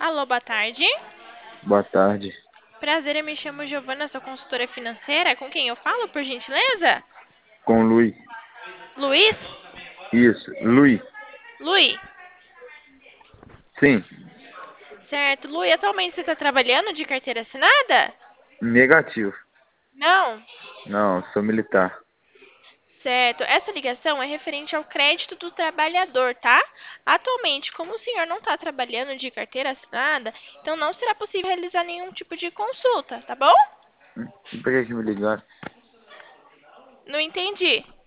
Alô, boa tarde. Boa tarde. Prazer, eu me chamo Giovana, sou consultora financeira. Com quem eu falo, por gentileza? Com Lui. Luiz? Isso, Lui. Lui? Sim, Certo. Lui, atualmente você está trabalhando de carteira assinada? negativo. Não. Não, sou militar. Certo. Essa ligação é referente ao crédito do trabalhador, tá? Atualmente, como o senhor não está trabalhando de carteira assinada, então não será possível realizar nenhum tipo de consulta, tá bom? E por que me ligaram? Não entendi.